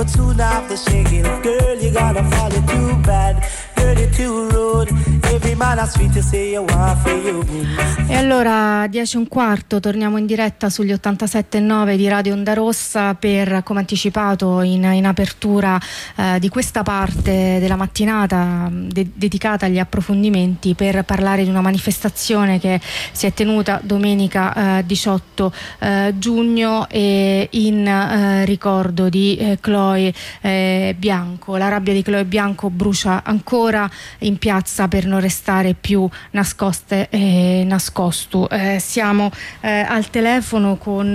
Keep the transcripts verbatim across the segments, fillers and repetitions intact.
soon after shaking. Girl, you gotta fall it too bad. Girl, you're too rude. Every man has sweet to say you want for you. E allora dieci e un quarto torniamo in diretta sugli ottantasette e nove di Radio Onda Rossa per, come anticipato in, in apertura eh, di questa parte della mattinata de- dedicata agli approfondimenti, per parlare di una manifestazione che si è tenuta domenica eh, diciotto eh, giugno e in eh, ricordo di eh, Chloe eh, Bianco. La rabbia di Chloe Bianco brucia ancora in piazza per non restare più nascoste e nascosto. Eh, siamo eh, al telefono con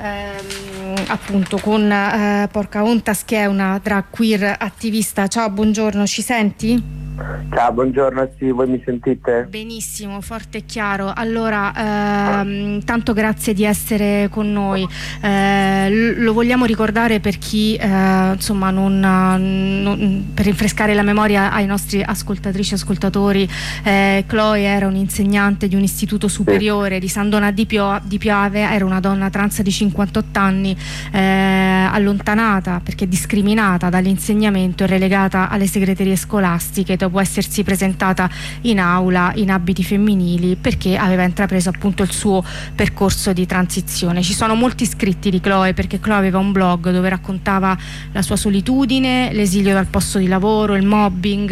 ehm, appunto con eh, Pocahontas, che è una drag queer attivista. Ciao, buongiorno, ci senti? Ciao, buongiorno, sì, voi mi sentite? Benissimo, forte e chiaro. Allora, ehm, tanto grazie di essere con noi. Eh, l- lo vogliamo ricordare per chi, eh, insomma, non, non, per rinfrescare la memoria ai nostri ascoltatrici e ascoltatori. eh, Chloe era un'insegnante di un istituto superiore di San Donà di, Pio- di Piave, era una donna trans di cinquantotto anni, eh, allontanata perché discriminata dall'insegnamento e relegata alle segreterie scolastiche dopo essersi presentata in aula in abiti femminili perché aveva intrapreso appunto il suo percorso di transizione. Ci sono molti scritti di Chloe, perché Chloe aveva un blog dove raccontava la sua solitudine, l'esilio dal posto di lavoro, il mobbing,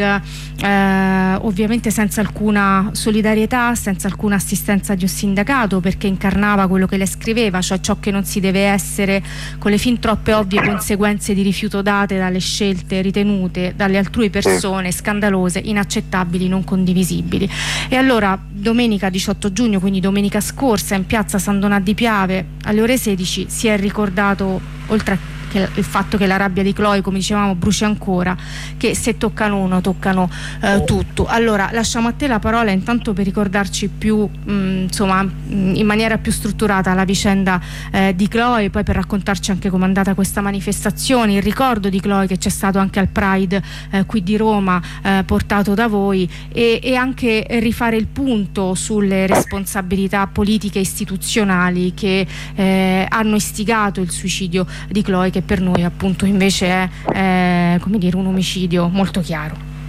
eh, ovviamente senza alcuna solidarietà, senza alcuna assistenza di un sindacato, perché incarnava quello che lei scriveva, cioè ciò che non si deve essere, con le fin troppe ovvie conseguenze di rifiuto date dalle scelte ritenute dalle altrui persone scandalose, inaccettabili, non condivisibili. E allora domenica diciotto giugno, quindi domenica scorsa, in piazza San Donà di Piave alle ore sedici si è ricordato, oltre a il fatto che la rabbia di Chloe, come dicevamo, brucia ancora, che se toccano uno toccano eh, tutto. Allora lasciamo a te la parola intanto per ricordarci più mh, insomma mh, in maniera più strutturata la vicenda eh, di Chloe, poi per raccontarci anche com'è andata questa manifestazione, il ricordo di Chloe che c'è stato anche al Pride eh, qui di Roma, eh, portato da voi, e, e anche rifare il punto sulle responsabilità politiche e istituzionali che eh, hanno istigato il suicidio di Chloe, che per noi appunto invece è eh, come dire un omicidio molto chiaro.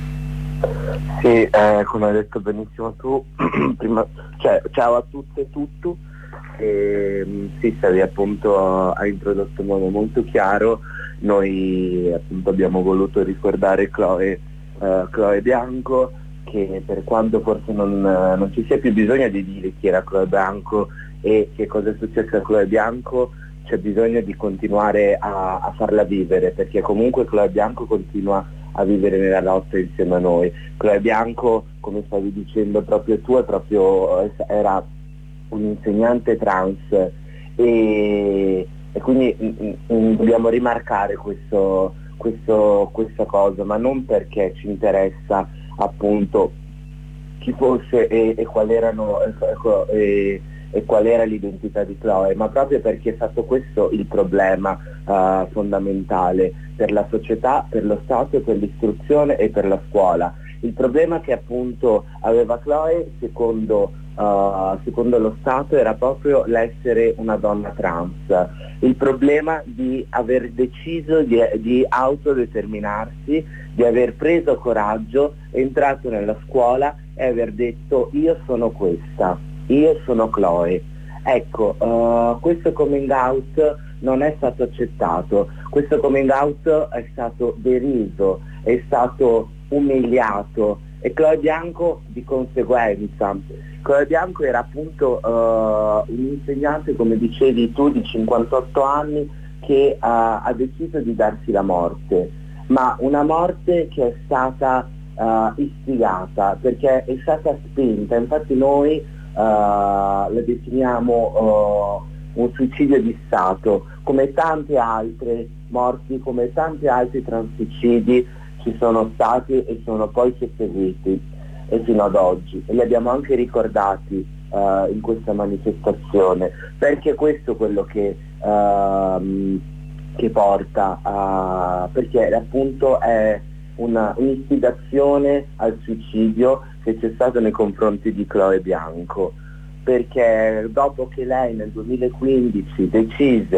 Sì, eh, come hai detto benissimo tu, prima, cioè, ciao a tutte e tutto. E, sì, stavi appunto, ha introdotto in modo molto chiaro. Noi appunto abbiamo voluto ricordare Chloe, eh, Chloe Bianco, che per quanto forse non, non ci sia più bisogno di dire chi era Chloe Bianco e che cosa è successo a Chloe Bianco, c'è bisogno di continuare a, a farla vivere, perché comunque Chloe Bianco continua a vivere nella lotta insieme a noi. Chloe Bianco, come stavi dicendo proprio tu, è proprio, era un insegnante trans e, e quindi m, m, dobbiamo rimarcare questo, questo, questa cosa, ma non perché ci interessa appunto chi fosse e, e quali erano ecco, e, e qual era l'identità di Chloe, ma proprio perché è stato questo il problema uh, fondamentale per la società, per lo Stato, per l'istruzione e per la scuola. Il problema che appunto aveva Chloe, secondo, uh, secondo lo Stato, era proprio l'essere una donna trans. Il problema di aver deciso di, di autodeterminarsi, di aver preso coraggio, entrato nella scuola e aver detto io sono questa. Io sono Chloe. Ecco, uh, questo coming out non è stato accettato, questo coming out è stato deriso, è stato umiliato e Chloe Bianco di conseguenza. Chloe Bianco era appunto uh, un insegnante, come dicevi tu, di cinquantotto anni che uh, ha deciso di darsi la morte, ma una morte che è stata uh, istigata, perché è stata spinta. Infatti noi Uh, la definiamo uh, un suicidio di Stato, come tante altre morti, come tanti altri transsuicidi ci sono stati e sono poi susseguiti e fino ad oggi, e li abbiamo anche ricordati uh, in questa manifestazione, perché questo è quello che, uh, che porta a, perché appunto è una, un'istigazione al suicidio che c'è stato nei confronti di Chloe Bianco, perché dopo che lei nel duemilaquindici decise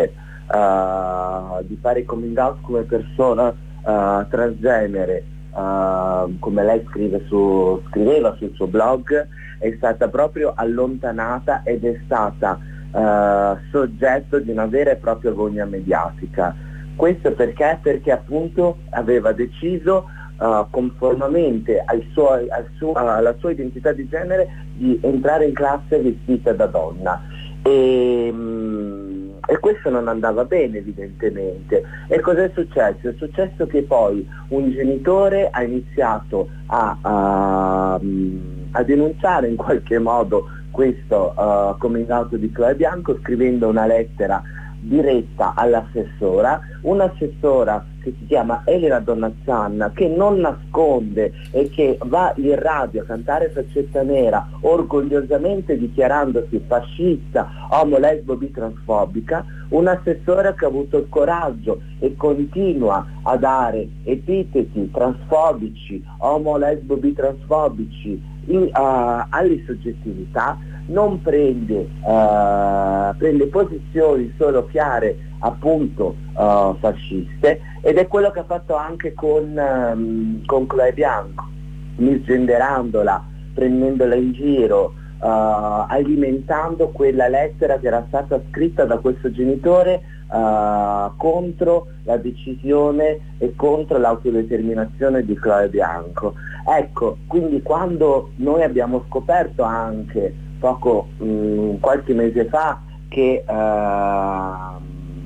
uh, di fare coming out come persona uh, transgenere, uh, come lei scrive su, scriveva sul suo blog, è stata proprio allontanata ed è stata uh, soggetto di una vera e propria gogna mediatica. Questo perché? Perché appunto aveva deciso Uh, conformemente ai suoi, al suo, alla sua identità di genere di entrare in classe vestita da donna e, um, e questo non andava bene evidentemente. E cos'è successo? È successo che poi un genitore ha iniziato a, a, a denunciare in qualche modo questo uh, coming out di Chloe Bianco, scrivendo una lettera diretta all'assessora, un'assessora che si chiama Elena Donnazzanna, che non nasconde e che va in radio a cantare Faccetta Nera, orgogliosamente dichiarandosi fascista, omo, lesbo, bitransfobica, un'assessora che ha avuto il coraggio e continua a dare epiteti transfobici, omo, lesbo, bitransfobici in, uh, alle soggettività, non prende, uh, prende posizioni solo chiare appunto uh, fasciste, ed è quello che ha fatto anche con, um, con Chloe Bianco, misgenderandola, prendendola in giro, uh, alimentando quella lettera che era stata scritta da questo genitore uh, contro la decisione e contro l'autodeterminazione di Chloe Bianco. Ecco, quindi quando noi abbiamo scoperto anche poco, mh, qualche mese fa, che, uh,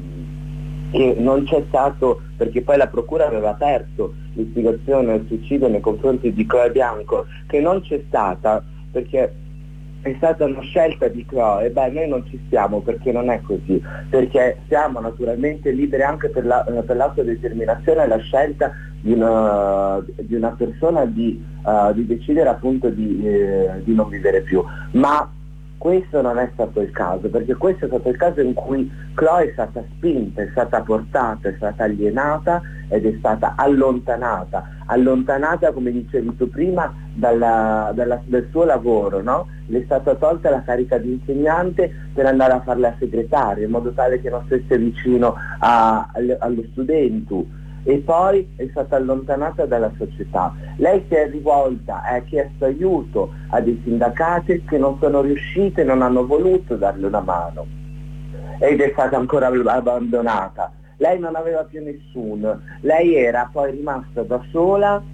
che non c'è stato, perché poi la procura aveva aperto l'istigazione al suicidio nei confronti di Chloe Bianco, che non c'è stata perché è stata una scelta di Chloe, beh, noi non ci stiamo, perché non è così, perché siamo naturalmente liberi anche per, la, per l'autodeterminazione e la scelta di una, di una persona di, uh, di decidere appunto di, eh, di non vivere più, ma questo non è stato il caso, perché questo è stato il caso in cui Chloe è stata spinta, è stata portata, è stata alienata ed è stata allontanata, allontanata come dicevi tu prima dalla, dalla, dal suo lavoro, no? Le è stata tolta la carica di insegnante per andare a fare la segretaria, in modo tale che non stesse vicino a, allo studente, e poi è stata allontanata dalla società. Lei si è rivolta, ha chiesto aiuto a dei sindacati che non sono riusciti e non hanno voluto darle una mano, ed è stata ancora abbandonata. Lei non aveva più nessuno, lei era poi rimasta da sola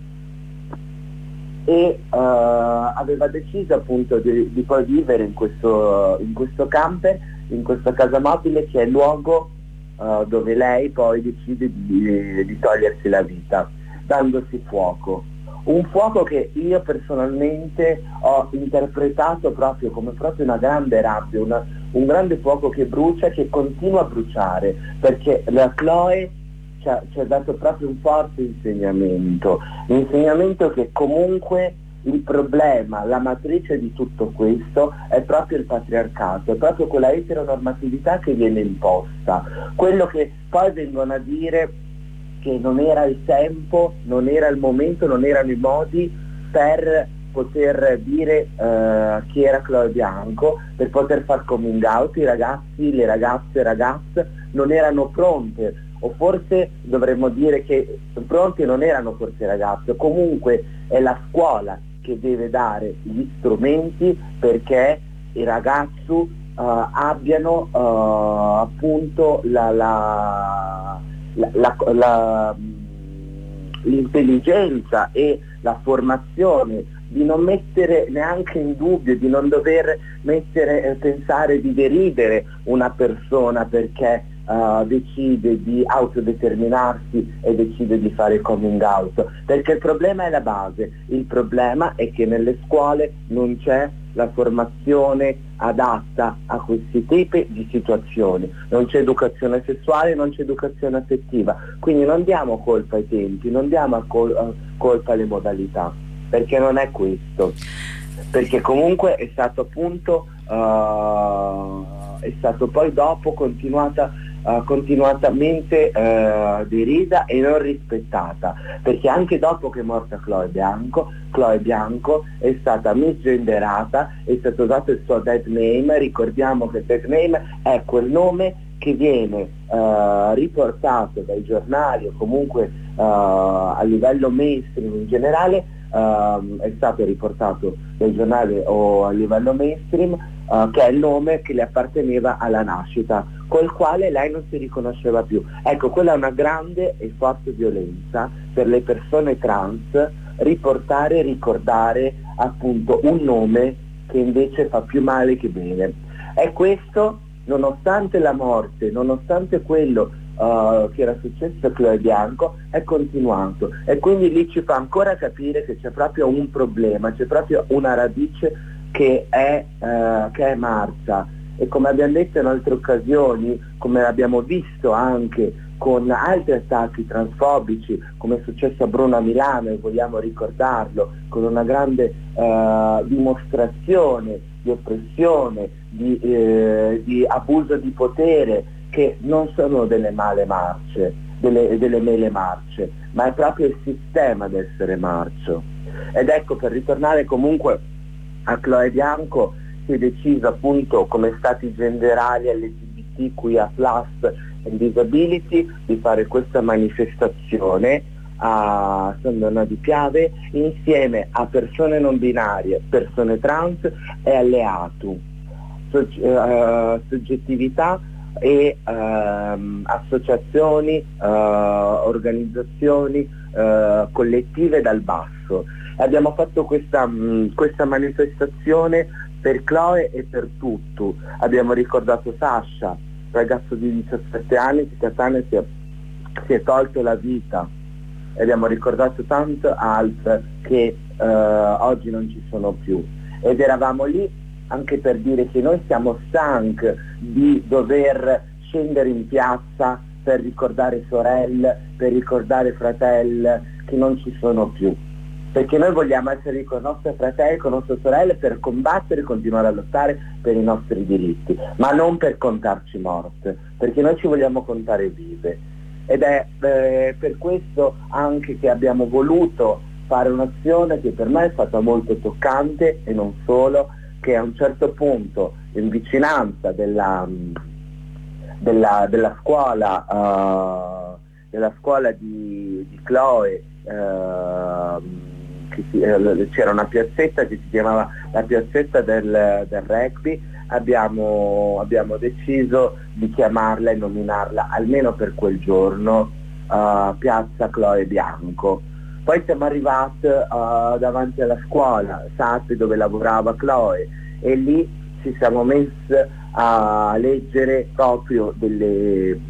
e uh, aveva deciso appunto di, di poi vivere in questo, in questo camper, in questa casa mobile, che è il luogo Uh, dove lei poi decide di, di togliersi la vita, dandosi fuoco. Un fuoco che io personalmente ho interpretato proprio come proprio una grande rabbia, una, un grande fuoco che brucia e che continua a bruciare, perché la Chloe ci ha, ci ha dato proprio un forte insegnamento, un insegnamento che comunque il problema, la matrice di tutto questo è proprio il patriarcato, è proprio quella eteronormatività che viene imposta, quello che poi vengono a dire che non era il tempo, non era il momento, non erano i modi per poter dire uh, chi era Chloe Bianco, per poter far coming out. I ragazzi, le ragazze, ragazze non erano pronte, o forse dovremmo dire che pronti non erano forse i ragazzi, comunque è la scuola che deve dare gli strumenti perché i ragazzi uh, abbiano uh, appunto la, la, la, la, la, l'intelligenza e la formazione di non mettere neanche in dubbio, di non dover mettere, eh, pensare di deridere una persona perché Uh, decide di autodeterminarsi e decide di fare coming out, perché il problema è la base, il problema è che nelle scuole non c'è la formazione adatta a questi tipi di situazioni, non c'è educazione sessuale, non c'è educazione affettiva, quindi non diamo colpa ai tempi, non diamo col- uh, colpa alle modalità, perché non è questo, perché comunque è stato appunto uh, è stato poi dopo continuata Uh, continuatamente uh, derisa e non rispettata, perché anche dopo che è morta Chloe Bianco, Chloe Bianco è stata misgenderata, è stato usato il suo dead name. Ricordiamo che il dead name è quel nome che viene uh, riportato dai giornali o comunque uh, a livello mainstream in generale, uh, è stato riportato dai giornali o a livello mainstream, uh, che è il nome che le apparteneva alla nascita, col quale lei non si riconosceva più. Ecco, quella è una grande e forte violenza per le persone trans, riportare e ricordare appunto un nome che invece fa più male che bene. E questo nonostante la morte, nonostante quello uh, che era successo a Chloe Bianco, è continuato, e quindi lì ci fa ancora capire che c'è proprio un problema, c'è proprio una radice che è, uh, che è marcia, e come abbiamo detto in altre occasioni, come abbiamo visto anche con altri attacchi transfobici, come è successo a Bruno a Milano, e vogliamo ricordarlo, con una grande uh, dimostrazione di oppressione, di, eh, di abuso di potere, che non sono delle male marce, delle, delle mele marce, ma è proprio il sistema ad essere marcio. Ed ecco, per ritornare comunque a Chloe Bianco, si è deciso appunto come stati generali L G B T Q I A plus and Disability di fare questa manifestazione a San Donà di Piave insieme a persone non binarie, persone trans e alle A T U, Sog- uh, soggettività e uh, associazioni, uh, organizzazioni uh, collettive dal basso. Abbiamo fatto questa, mh, questa manifestazione per Chloe e per Tuttu. Abbiamo ricordato Sasha, ragazzo di diciassette anni che Catania si è, si è tolto la vita, e abbiamo ricordato tanto altri che uh, oggi non ci sono più, ed eravamo lì anche per dire che noi siamo stanchi di dover scendere in piazza per ricordare sorelle, per ricordare fratelli che non ci sono più, perché noi vogliamo essere con i nostri fratelli, con le nostre sorelle, per combattere e continuare a lottare per i nostri diritti, ma non per contarci morte, perché noi ci vogliamo contare vive. Ed è eh, per questo anche che abbiamo voluto fare un'azione che per me è stata molto toccante, e non solo, che a un certo punto, in vicinanza della, della, della scuola uh, della scuola di, di Chloe, uh, che si, uh, c'era una piazzetta che si chiamava la piazzetta del, del rugby. Abbiamo, abbiamo deciso di chiamarla e nominarla, almeno per quel giorno, uh, Piazza Chloe Bianco. Poi siamo arrivati uh, davanti alla scuola Sate dove lavorava Chloe, e lì ci siamo messi a leggere proprio delle,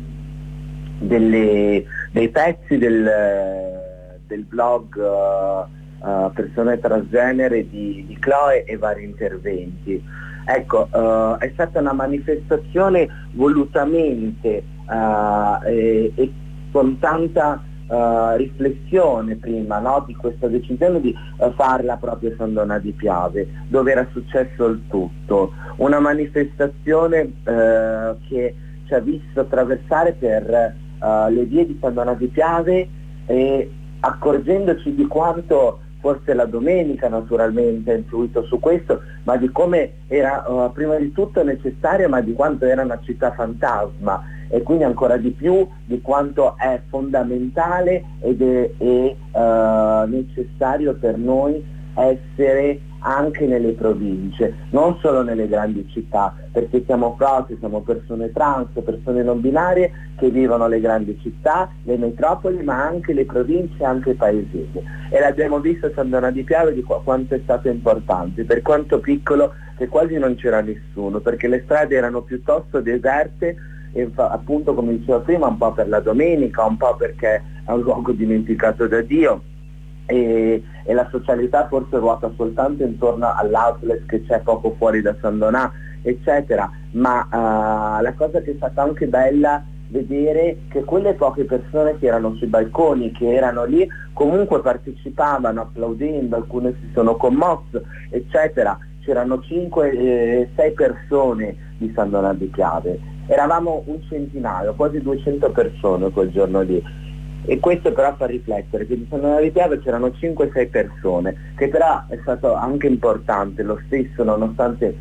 delle, dei pezzi del, del blog uh, uh, Persone Transgenere di, di Chloe, e vari interventi. Ecco, uh, è stata una manifestazione volutamente uh, e, e con tanta uh, riflessione prima, no, di questa decisione di uh, farla proprio a San Donà di Piave, dove era successo il tutto. Una manifestazione uh, che ci ha visto attraversare per uh, le vie di San Donà di Piave, e accorgendoci di quanto forse la domenica naturalmente ha influito su questo, ma di come era uh, prima di tutto necessaria, ma di quanto era una città fantasma, e quindi ancora di più di quanto è fondamentale ed è, è uh, necessario per noi essere anche nelle province, non solo nelle grandi città, perché siamo proprio, siamo persone trans, persone non binarie che vivono le grandi città, le metropoli, ma anche le province, anche i paesini. E l'abbiamo visto a San Donà di Piave di qu- quanto è stato importante, per quanto piccolo, che quasi non c'era nessuno, perché le strade erano piuttosto deserte, e fa- appunto come dicevo prima, un po' per la domenica, un po' perché è un luogo dimenticato da Dio, e, e la socialità forse ruota soltanto intorno all'outlet che c'è poco fuori da San Donà, eccetera, ma uh, la cosa che è stata anche bella vedere che quelle poche persone che erano sui balconi, che erano lì, comunque partecipavano applaudendo, alcune si sono commosse, eccetera. C'erano cinque sei persone di San Donà di Piave, eravamo un centinaio, quasi duecento persone quel giorno lì. E questo però fa riflettere che di San Donà di Piave c'erano cinque sei persone, che però è stato anche importante lo stesso, nonostante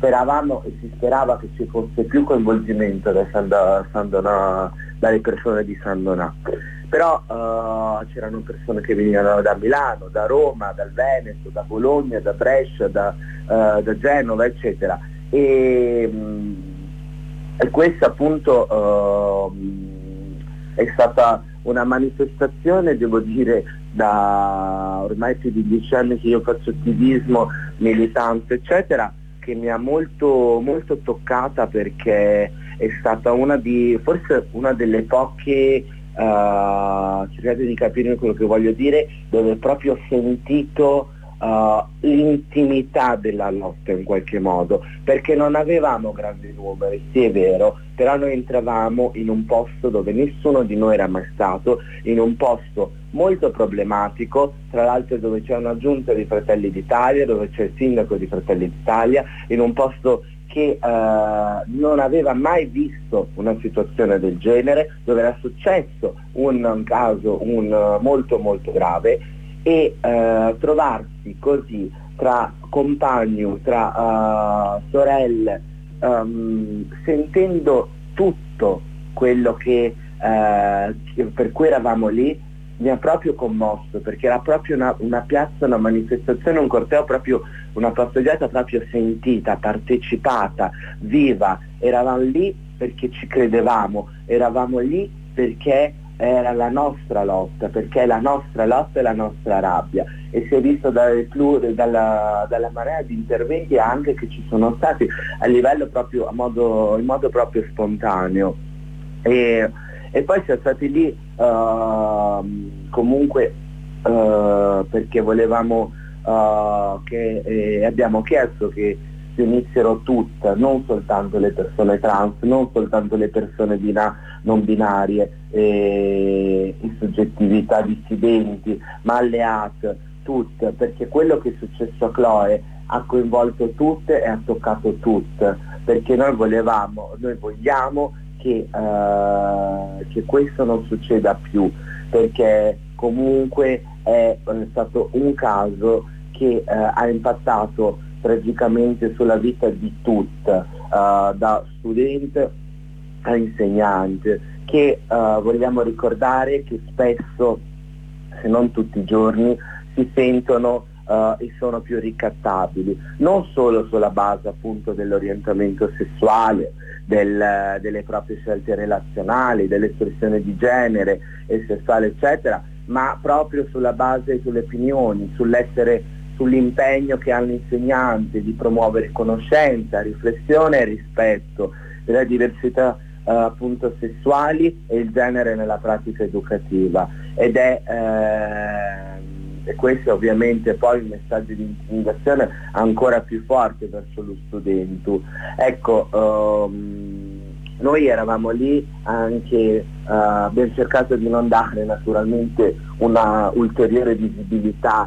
speravamo e si sperava che ci fosse più coinvolgimento da San, da, San Donà, dalle persone di San Donà. Però uh, c'erano persone che venivano da Milano, da Roma, dal Veneto, da Bologna, da Brescia, da, uh, da Genova, eccetera. E, mh, e questa appunto uh, è stata una manifestazione, devo dire, da ormai più di dieci anni che io faccio attivismo, militante, eccetera, che mi ha molto, molto toccata, perché è stata una di, forse una delle poche, uh, cercate di capire quello che voglio dire, dove proprio ho sentito uh, l'intimità della lotta in qualche modo, perché non avevamo grandi numeri, sì è vero, però noi entravamo in un posto dove nessuno di noi era mai stato, in un posto molto problematico, tra l'altro dove c'è una giunta di Fratelli d'Italia, dove c'è il sindaco di Fratelli d'Italia, in un posto che uh, non aveva mai visto una situazione del genere, dove era successo un, un caso un, uh, molto molto grave, e uh, trovarsi così tra compagni, tra uh, sorelle, um, sentendo tutto quello che, uh, per cui eravamo lì, mi ha proprio commosso, perché era proprio una, una piazza, una manifestazione, un corteo, proprio una passeggiata proprio sentita, partecipata, viva. Eravamo lì perché ci credevamo, eravamo lì perché era la nostra lotta, perché la nostra lotta e la nostra rabbia. E si è visto dalle plur, dalla, dalla marea di interventi anche che ci sono stati a livello proprio, a modo, in modo proprio spontaneo. E, e poi siamo stati lì uh, comunque uh, perché volevamo uh, che eh, abbiamo chiesto che si unissero tutte, non soltanto le persone trans, non soltanto le persone bina- non binarie, eh, in soggettività dissidenti, ma alle A T, tutte, perché quello che è successo a Chloe ha coinvolto tutte e ha toccato tutte, perché noi volevamo, noi vogliamo che, uh, che questo non succeda più, perché comunque è, è stato un caso che uh, ha impattato tragicamente sulla vita di tutte, uh, da studente a insegnante, che uh, vogliamo ricordare che spesso, se non tutti i giorni, si sentono uh, e sono più ricattabili, non solo sulla base appunto dell'orientamento sessuale, del, delle proprie scelte relazionali, dell'espressione di genere e sessuale eccetera, ma proprio sulla base, sulle opinioni, sull'essere, sull'impegno che ha l'insegnante di promuovere conoscenza, riflessione e rispetto della diversità uh, appunto sessuali e il genere nella pratica educativa. Ed è eh, e questo è ovviamente poi un messaggio di intimidazione ancora più forte verso lo studente. Ecco, um, noi eravamo lì anche, uh, abbiamo cercato di non dare naturalmente una ulteriore visibilità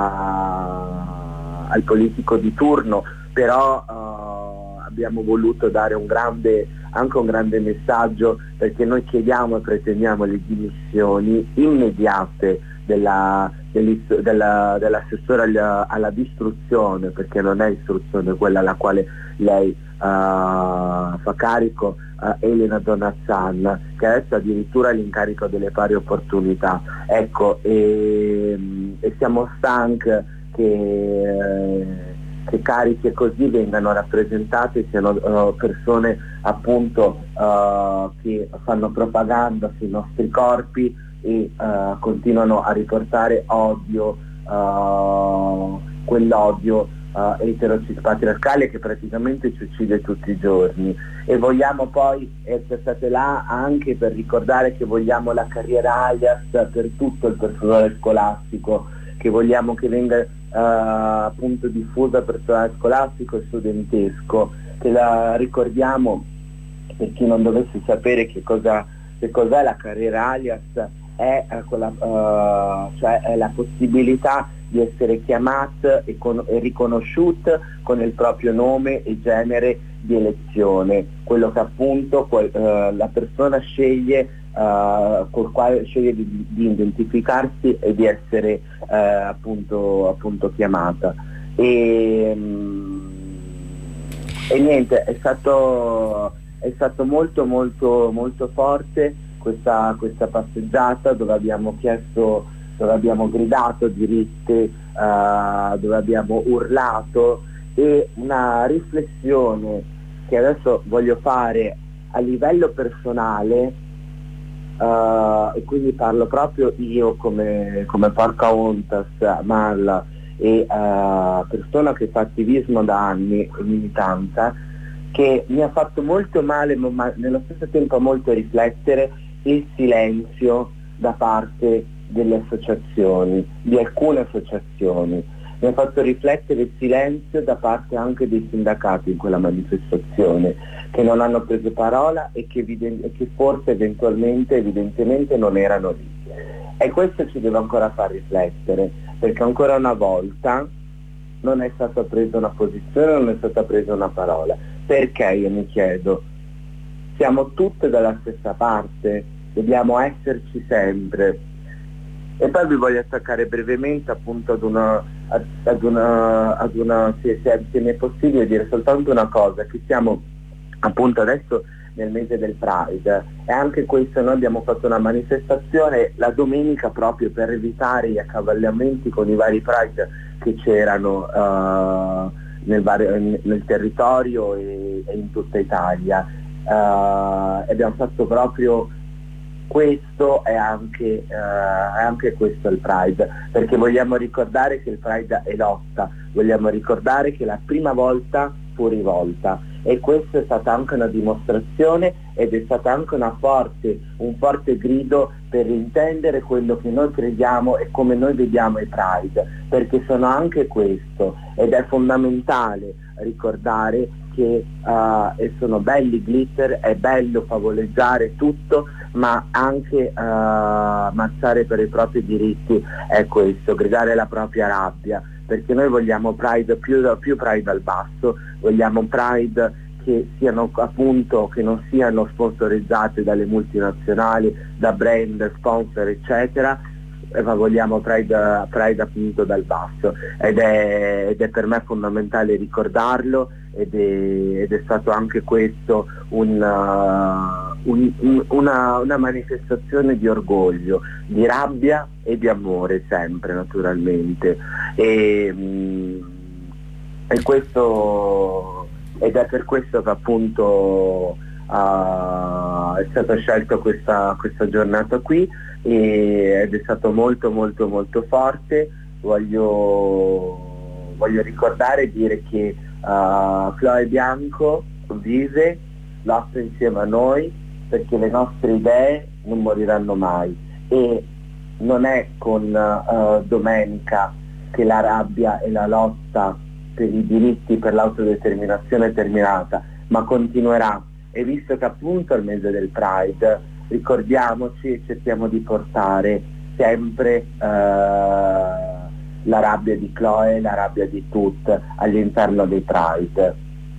a, al politico di turno, però uh, abbiamo voluto dare un grande, anche un grande messaggio, perché noi chiediamo e pretendiamo le dimissioni immediate della, della, dell'assessore alla, alla distruzione, perché non è istruzione quella alla quale lei uh, fa carico, uh, Elena Donazzan, che adesso ha addirittura l'incarico delle pari opportunità. Ecco, e, e siamo stanchi che, eh, che cariche così vengano rappresentate, siano uh, persone appunto uh, che fanno propaganda sui nostri corpi e uh, continuano a riportare odio, uh, quell'odio uh, eterocispatriarcale che praticamente ci uccide tutti i giorni. E vogliamo poi essere state là anche per ricordare che vogliamo la carriera alias per tutto il personale scolastico, che vogliamo che venga uh, appunto diffusa per personale scolastico e studentesco, che la ricordiamo, per chi non dovesse sapere che cosa che cos'è la carriera alias. È, eh, quella, uh, cioè è la possibilità di essere chiamato e, con, e riconosciuto con il proprio nome e genere di elezione, quello che appunto quel, uh, la persona sceglie, uh, col quale sceglie di, di identificarsi e di essere uh, appunto, appunto chiamata. E, um, E niente, è stato, è stato molto molto molto forte questa, questa passeggiata dove abbiamo chiesto, dove abbiamo gridato diritti, uh, dove abbiamo urlato, e una riflessione che adesso voglio fare a livello personale, uh, e quindi parlo proprio io come, come Porca Ontas, Malla e uh, persona che fa attivismo da anni e militanza, che mi ha fatto molto male ma nello stesso tempo molto riflettere il silenzio da parte delle associazioni, di alcune associazioni. Mi ha fatto riflettere il silenzio da parte anche dei sindacati in quella manifestazione, che non hanno preso parola e che, e che forse eventualmente, evidentemente non erano lì. E questo ci deve ancora far riflettere, perché ancora una volta non è stata presa una posizione, non è stata presa una parola. Perché, io mi chiedo, siamo tutte dalla stessa parte, dobbiamo esserci sempre. E poi vi voglio attaccare brevemente appunto ad una, ad, ad una, ad una se, se, se mi è possibile dire soltanto una cosa, che siamo appunto adesso nel mese del Pride, e anche questo noi abbiamo fatto una manifestazione la domenica proprio per evitare gli accavallamenti con i vari Pride che c'erano uh, nel, vario, nel territorio e, e in tutta Italia, uh, e abbiamo fatto proprio questo, è anche, uh, è anche questo il Pride, perché vogliamo ricordare che il Pride è lotta, vogliamo ricordare che la prima volta fu rivolta, e questa è stata anche una dimostrazione ed è stata anche una forte, un forte grido per intendere quello che noi crediamo e come noi vediamo i Pride, perché sono anche questo, ed è fondamentale ricordare che uh, e sono belli glitter, è bello favoleggiare tutto, ma anche uh, marciare per i propri diritti è questo, gridare la propria rabbia, perché noi vogliamo Pride più, più Pride al basso, vogliamo Pride che siano appunto, che non siano sponsorizzate dalle multinazionali, da brand, sponsor eccetera, ma vogliamo Pride, Pride appunto dal basso, ed è, ed è per me fondamentale ricordarlo, ed è, ed è stato anche questo un, uh, un, un, una, una manifestazione di orgoglio, di rabbia e di amore sempre naturalmente, e, mh, e questo, ed è per questo che appunto uh, è stata scelta questa, questa giornata qui, e, ed è stato molto molto molto forte. Voglio, voglio ricordare e dire che uh, Chloe Bianco vive, lotta insieme a noi, perché le nostre idee non moriranno mai, e non è con uh, domenica che la rabbia e la lotta per i diritti, per l'autodeterminazione è terminata, ma continuerà. E visto che appunto al mese del Pride, ricordiamoci e cerchiamo di portare sempre uh, la rabbia di Chloe, la rabbia di Tut all'interno dei Pride,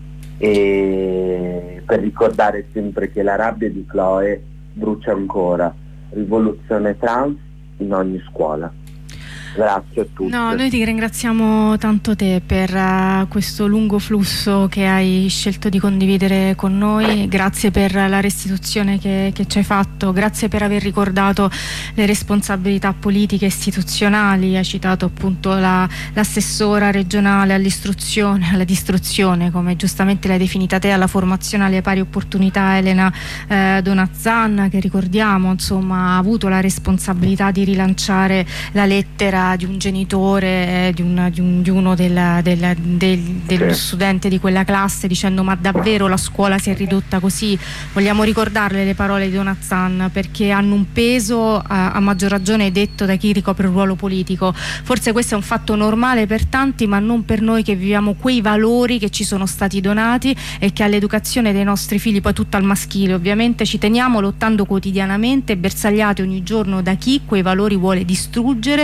e per ricordare sempre che la rabbia di Chloe brucia ancora. Rivoluzione trans in ogni scuola. Grazie a tutti. No, noi ti ringraziamo tanto te per uh, questo lungo flusso che hai scelto di condividere con noi, grazie per la restituzione che, che ci hai fatto, grazie per aver ricordato le responsabilità politiche e istituzionali. Hai citato appunto la, l'assessora regionale all'istruzione, alla distruzione, come giustamente l'hai definita te, alla formazione alle pari opportunità, Elena eh, Donazzan, che ricordiamo insomma ha avuto la responsabilità di rilanciare la lettera di un genitore, di, un, di, un, di uno del, del, del, dello studente di quella classe, dicendo: ma davvero la scuola si è ridotta così? Vogliamo ricordarle le parole di Donazzan, perché hanno un peso a, a maggior ragione detto da chi ricopre un ruolo politico. Forse questo è un fatto normale per tanti, ma non per noi che viviamo quei valori che ci sono stati donati e che all'educazione dei nostri figli, poi tutto al maschile ovviamente, ci teniamo, lottando quotidianamente, bersagliati ogni giorno da chi quei valori vuole distruggere. Ti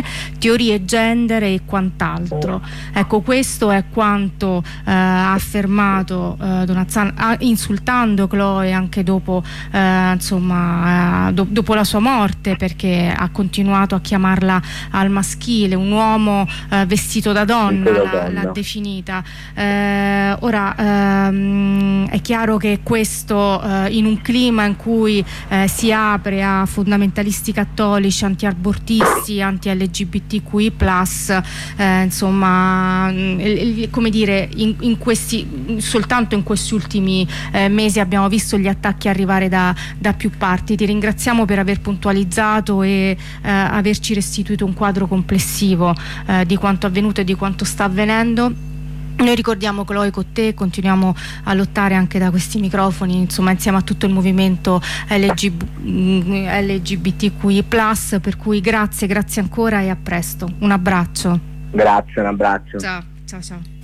teorie gender e quant'altro. Ecco, questo è quanto eh, ha affermato eh, Donazzano, ah, insultando Chloe anche dopo, eh, insomma, eh, do, dopo la sua morte, perché ha continuato a chiamarla al maschile, un uomo eh, vestito da donna, l'ha, l'ha definita. Eh, ora ehm, è chiaro che questo eh, in un clima in cui eh, si apre a fondamentalisti cattolici, anti-abortisti, anti-L G B T Q I plus, eh, insomma, come dire, in, in questi, soltanto in questi ultimi eh, mesi abbiamo visto gli attacchi arrivare da, da più parti. Ti ringraziamo per aver puntualizzato e eh, averci restituito un quadro complessivo eh, di quanto avvenuto e di quanto sta avvenendo. Noi ricordiamo Chloe con te, continuiamo a lottare anche da questi microfoni, insomma, insieme a tutto il movimento L G B T Q I plus, per cui grazie, grazie ancora e a presto. Un abbraccio. Grazie, un abbraccio. Ciao, ciao, ciao.